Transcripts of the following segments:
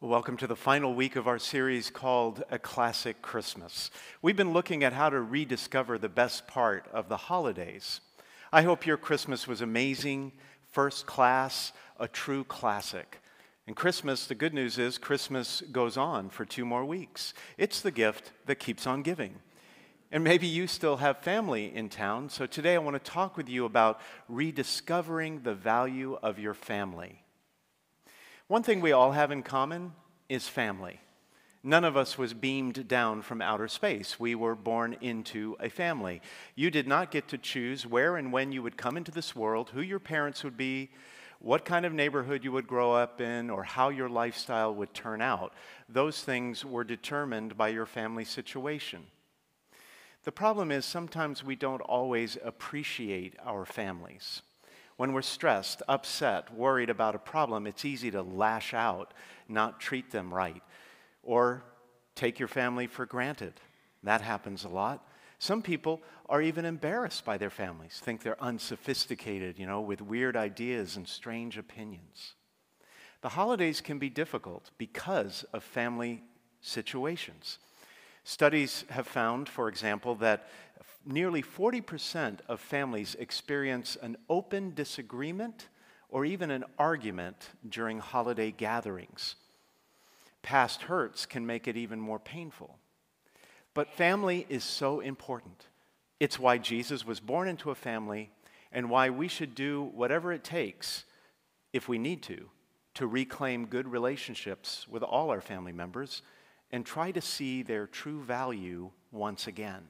Welcome to the final week of our series called A Classic Christmas. We've been looking at how to rediscover the best part of the holidays. I hope your Christmas was amazing, first class, a true classic. And Christmas, the good news is Christmas goes on for 2 more weeks. It's the gift that keeps on giving. And maybe you still have family in town, so today I want to talk with you about rediscovering the value of your family. One thing we all have in common is family. None of us was beamed down from outer space. We were born into a family. You did not get to choose where and when you would come into this world, who your parents would be, what kind of neighborhood you would grow up in, or how your lifestyle would turn out. Those things were determined by your family situation. The problem is sometimes we don't always appreciate our families. When we're stressed, upset, worried about a problem, it's easy to lash out, not treat them right, or take your family for granted. That happens a lot. Some people are even embarrassed by their families, think they're unsophisticated, with weird ideas and strange opinions. The holidays can be difficult because of family situations. Studies have found, for example, that nearly 40% of families experience an open disagreement or even an argument during holiday gatherings. Past hurts can make it even more painful. But family is so important. It's why Jesus was born into a family and why we should do whatever it takes, if we need to reclaim good relationships with all our family members and try to see their true value once again.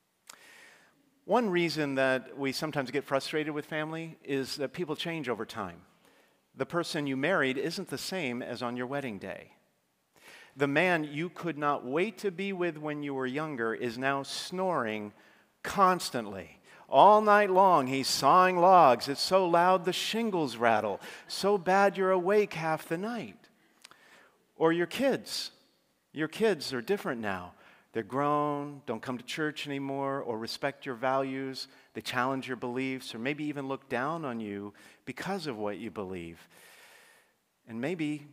One reason that we sometimes get frustrated with family is that people change over time. The person you married isn't the same as on your wedding day. The man you could not wait to be with when you were younger is now snoring constantly. All night long, he's sawing logs. It's so loud the shingles rattle. So bad you're awake half the night. Or your kids. Your kids are different now. They're grown, don't come to church anymore, or respect your values. They challenge your beliefs, or maybe even look down on you because of what you believe. And maybe,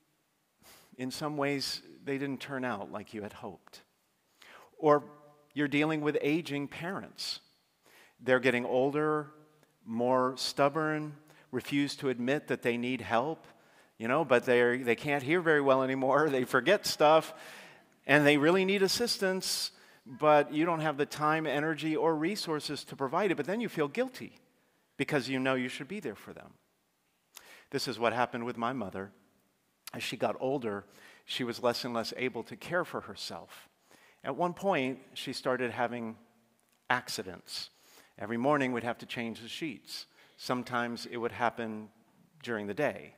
in some ways, they didn't turn out like you had hoped. Or you're dealing with aging parents. They're getting older, more stubborn, refuse to admit that they need help, but they can't hear very well anymore. They forget stuff. And they really need assistance, but you don't have the time, energy, or resources to provide it. But then you feel guilty because you know you should be there for them. This is what happened with my mother. As she got older, she was less and less able to care for herself. At one point, she started having accidents. Every morning, we'd have to change the sheets. Sometimes it would happen during the day.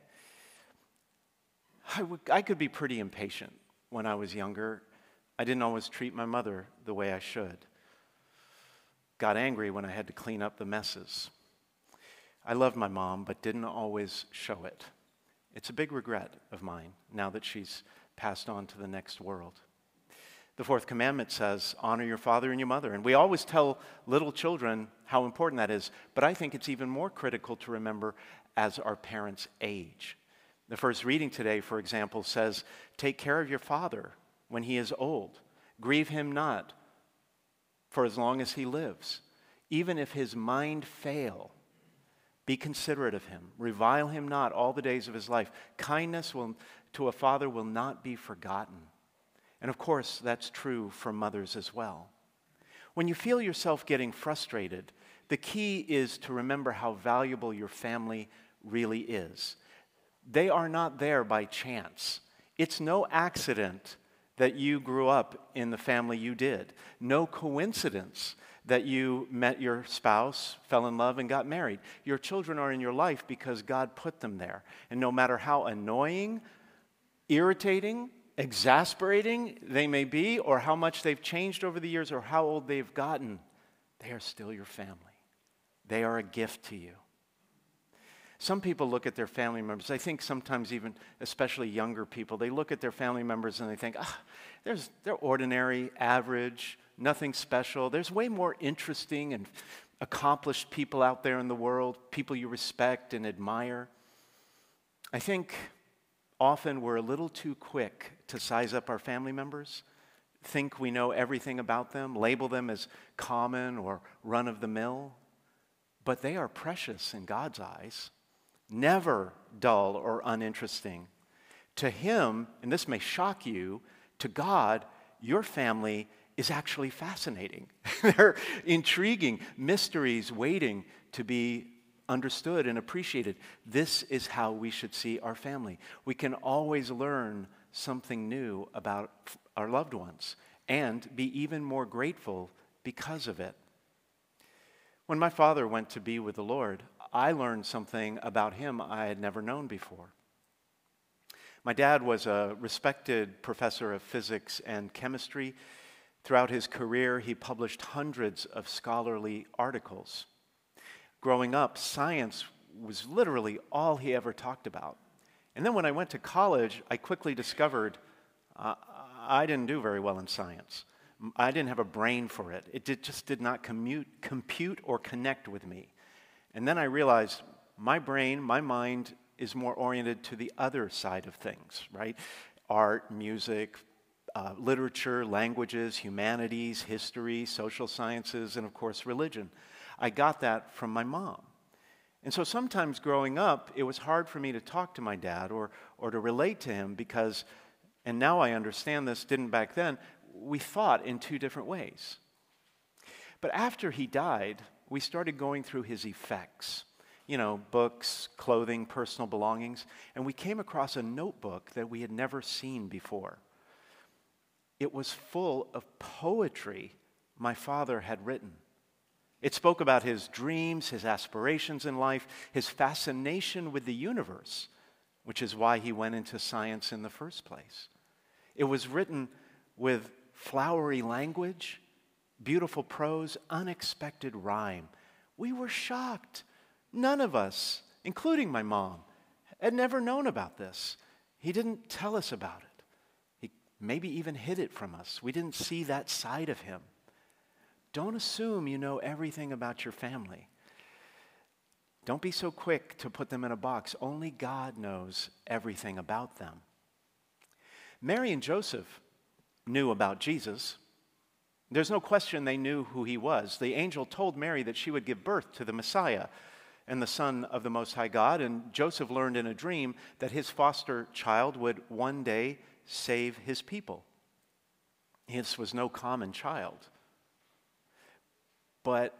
I could be pretty impatient. When I was younger, I didn't always treat my mother the way I should. Got angry when I had to clean up the messes. I loved my mom, but didn't always show it. It's a big regret of mine now that she's passed on to the next world. The 4th commandment says, honor your father and your mother. And we always tell little children how important that is, but I think it's even more critical to remember as our parents age. The first reading today, for example, says, take care of your father when he is old. Grieve him not for as long as he lives. Even if his mind fail, be considerate of him. Revile him not all the days of his life. Kindness to a father will not be forgotten. And of course, that's true for mothers as well. When you feel yourself getting frustrated, the key is to remember how valuable your family really is. They are not there by chance. It's no accident that you grew up in the family you did. No coincidence that you met your spouse, fell in love, and got married. Your children are in your life because God put them there. And no matter how annoying, irritating, exasperating they may be, or how much they've changed over the years, or how old they've gotten, they are still your family. They are a gift to you. Some people look at their family members, I think sometimes even, especially younger people, they look at their family members and they think, they're ordinary, average, nothing special. There's way more interesting and accomplished people out there in the world, people you respect and admire. I think often we're a little too quick to size up our family members, think we know everything about them, label them as common or run-of-the-mill, but they are precious in God's eyes, never dull or uninteresting. To Him, and this may shock you, to God, your family is actually fascinating. They're intriguing mysteries waiting to be understood and appreciated. This is how we should see our family. We can always learn something new about our loved ones and be even more grateful because of it. When my father went to be with the Lord, I learned something about him I had never known before. My dad was a respected professor of physics and chemistry. Throughout his career, he published hundreds of scholarly articles. Growing up, science was literally all he ever talked about. And then when I went to college, I quickly discovered I didn't do very well in science. I didn't have a brain for it. It just did not compute or connect with me. And then I realized my brain, my mind, is more oriented to the other side of things, right? Art, music, literature, languages, humanities, history, social sciences, and of course, religion. I got that from my mom. And so sometimes growing up, it was hard for me to talk to my dad or to relate to him because, and now I understand this, didn't back then, we thought in two different ways. But after he died, we started going through his effects. Books, clothing, personal belongings, and we came across a notebook that we had never seen before. It was full of poetry my father had written. It spoke about his dreams, his aspirations in life, his fascination with the universe, which is why he went into science in the first place. It was written with flowery language, beautiful prose, unexpected rhyme. We were shocked. None of us, including my mom, had never known about this. He didn't tell us about it. He maybe even hid it from us. We didn't see that side of him. Don't assume you know everything about your family. Don't be so quick to put them in a box. Only God knows everything about them. Mary and Joseph knew about Jesus. There's no question they knew who he was. The angel told Mary that she would give birth to the Messiah and the Son of the Most High God, and Joseph learned in a dream that his foster child would one day save his people. This was no common child. But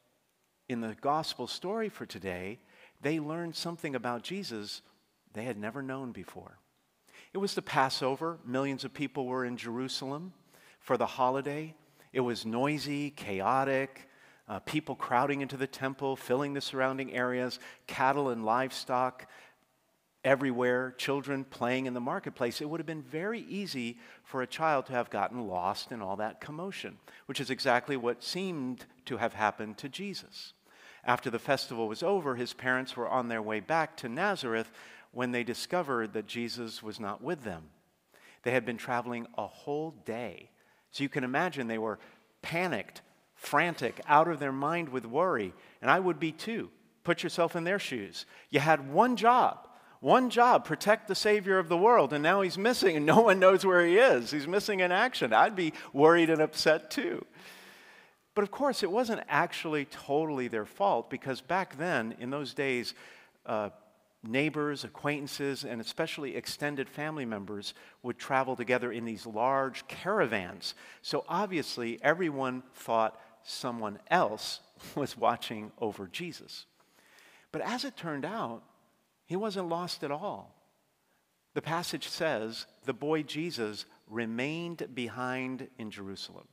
in the gospel story for today, they learned something about Jesus they had never known before. It was the Passover. Millions of people were in Jerusalem for the holiday. It was noisy, chaotic, people crowding into the temple, filling the surrounding areas, cattle and livestock everywhere, children playing in the marketplace. It would have been very easy for a child to have gotten lost in all that commotion, which is exactly what seemed to have happened to Jesus. After the festival was over, his parents were on their way back to Nazareth when they discovered that Jesus was not with them. They had been traveling a whole day. So you can imagine they were panicked, frantic, out of their mind with worry. And I would be too. Put yourself in their shoes. You had one job, protect the Savior of the world, and now he's missing and no one knows where he is. He's missing in action. I'd be worried and upset too. But of course, it wasn't actually totally their fault because back then, in those days, neighbors, acquaintances, and especially extended family members would travel together in these large caravans. So obviously, everyone thought someone else was watching over Jesus. But as it turned out, he wasn't lost at all. The passage says the boy Jesus remained behind in Jerusalem.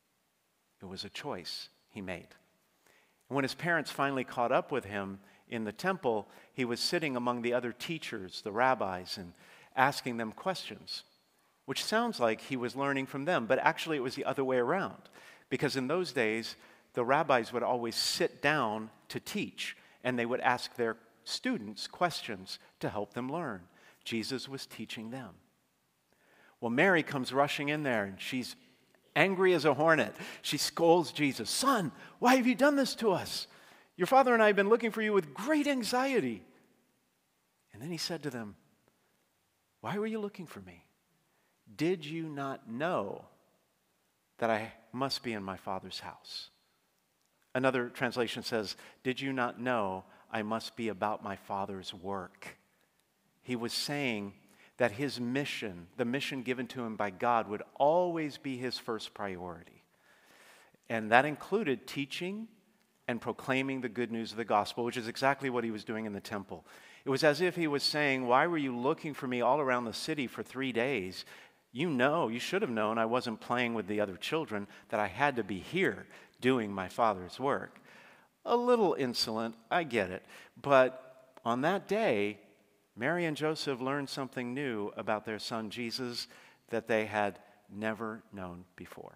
It was a choice he made. And when his parents finally caught up with him in the temple, he was sitting among the other teachers, the rabbis, and asking them questions, which sounds like he was learning from them, but actually it was the other way around. Because in those days, the rabbis would always sit down to teach, and they would ask their students questions to help them learn. Jesus was teaching them. Well, Mary comes rushing in there, and she's angry as a hornet. She scolds Jesus. "Son, why have you done this to us? Your father and I have been looking for you with great anxiety." And then he said to them, Why were you looking for me? Did you not know that I must be in my Father's house? Another translation says, did you not know I must be about my Father's work? He was saying that his mission, the mission given to him by God, would always be his first priority. And that included teaching and proclaiming the good news of the gospel, which is exactly what he was doing in the temple. It was as if he was saying, why were you looking for me all around the city for 3 days? You should have known I wasn't playing with the other children, that I had to be here doing my Father's work. A little insolent, I get it. But on that day, Mary and Joseph learned something new about their son Jesus that they had never known before.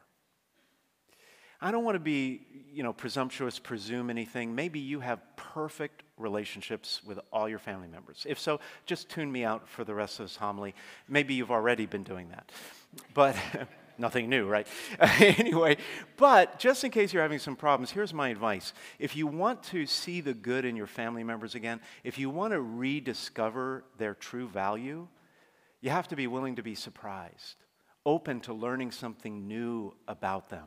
I don't want to be, presumptuous, presume anything. Maybe you have perfect relationships with all your family members. If so, just tune me out for the rest of this homily. Maybe you've already been doing that. But nothing new, right? Anyway, but just in case you're having some problems, here's my advice. If you want to see the good in your family members again, if you want to rediscover their true value, you have to be willing to be surprised, open to learning something new about them,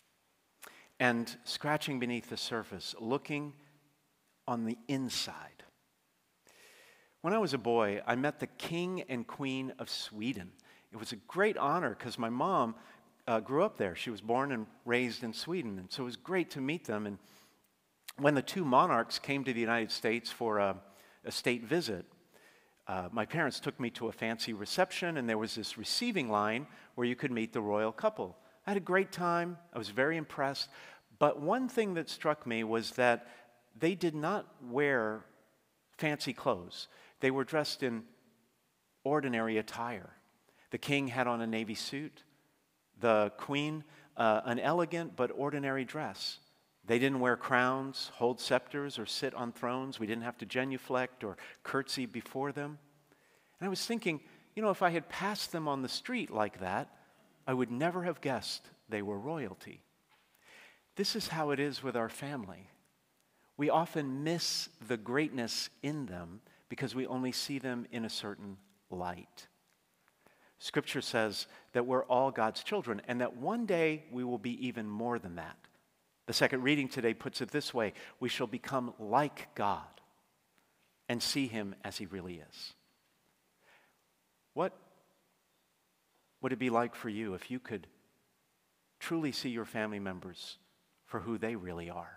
and scratching beneath the surface, looking on the inside. When I was a boy, I met the King and Queen of Sweden. It was a great honor because my mom grew up there. She was born and raised in Sweden, and so it was great to meet them. And when the two monarchs came to the United States for a state visit, my parents took me to a fancy reception, and there was this receiving line where you could meet the royal couple. I had a great time. I was very impressed. But one thing that struck me was that they did not wear fancy clothes. They were dressed in ordinary attire. The king had on a navy suit. The queen, an elegant but ordinary dress. They didn't wear crowns, hold scepters, or sit on thrones. We didn't have to genuflect or curtsy before them. And I was thinking, if I had passed them on the street like that, I would never have guessed they were royalty. This is how it is with our family. We often miss the greatness in them because we only see them in a certain light. Scripture says that we're all God's children and that one day we will be even more than that. The second reading today puts it this way: we shall become like God and see him as he really is. What would it be like for you if you could truly see your family members for who they really are?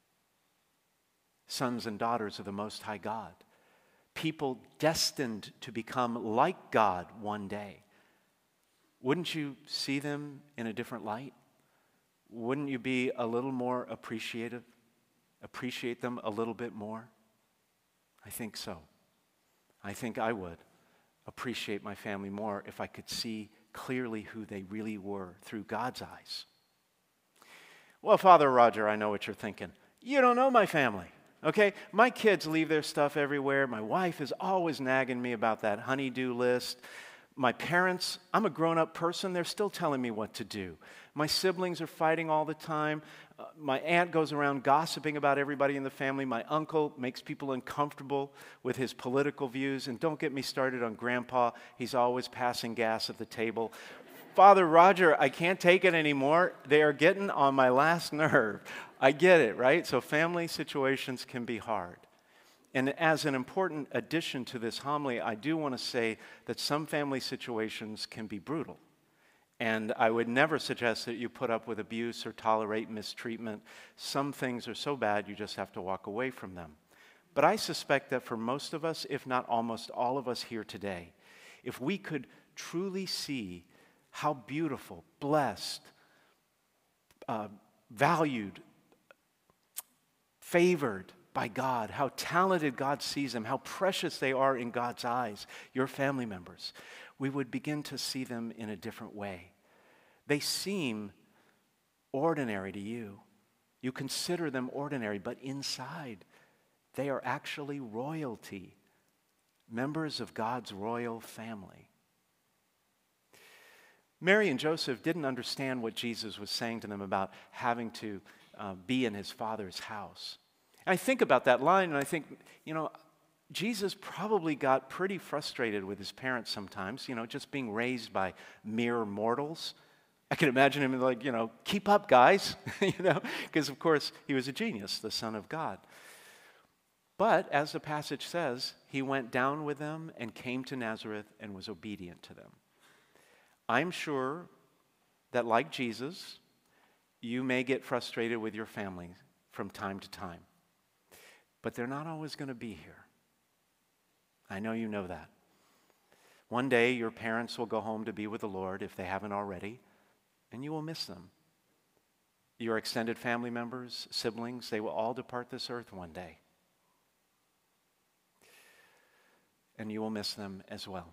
Sons and daughters of the Most High God. People destined to become like God one day. Wouldn't you see them in a different light? Wouldn't you be a little more appreciative? Appreciate them a little bit more? I think so. I think I would appreciate my family more if I could see clearly who they really were through God's eyes. Well, Father Roger, I know what you're thinking. You don't know my family, okay? My kids leave their stuff everywhere. My wife is always nagging me about that honey-do list. My parents, I'm a grown-up person. They're still telling me what to do. My siblings are fighting all the time. My aunt goes around gossiping about everybody in the family. My uncle makes people uncomfortable with his political views. And don't get me started on Grandpa. He's always passing gas at the table. Father Roger, I can't take it anymore. They are getting on my last nerve. I get it, right? So family situations can be hard. And as an important addition to this homily, I do want to say that some family situations can be brutal. And I would never suggest that you put up with abuse or tolerate mistreatment. Some things are so bad you just have to walk away from them. But I suspect that for most of us, if not almost all of us here today, if we could truly see how beautiful, blessed, valued, favored by God, how talented God sees them, how precious they are in God's eyes, your family members, we would begin to see them in a different way. They seem ordinary to you. You consider them ordinary, but inside, they are actually royalty, members of God's royal family. Mary and Joseph didn't understand what Jesus was saying to them about having to be in his Father's house. And I think about that line and I think, Jesus probably got pretty frustrated with his parents sometimes, just being raised by mere mortals. I can imagine him like, keep up, guys, because of course he was a genius, the Son of God. But as the passage says, he went down with them and came to Nazareth and was obedient to them. I'm sure that like Jesus, you may get frustrated with your family from time to time, but they're not always going to be here. I know you know that. One day your parents will go home to be with the Lord if they haven't already, and you will miss them. Your extended family members, siblings, they will all depart this earth one day. And you will miss them as well.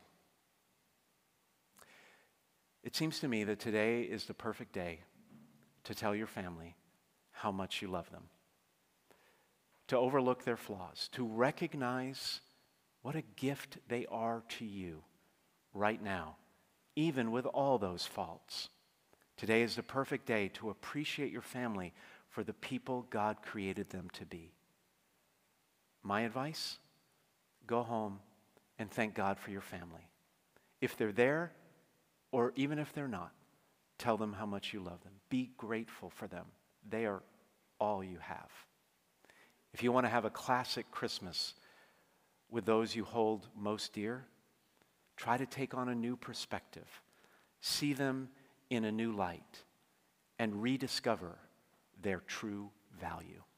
It seems to me that today is the perfect day to tell your family how much you love them, to overlook their flaws, to recognize what a gift they are to you right now, even with all those faults. Today is the perfect day to appreciate your family for the people God created them to be. My advice, go home and thank God for your family. If they're there, or even if they're not, tell them how much you love them. Be grateful for them. They are all you have. If you want to have a classic Christmas with those you hold most dear, try to take on a new perspective. See them in a new light and rediscover their true value.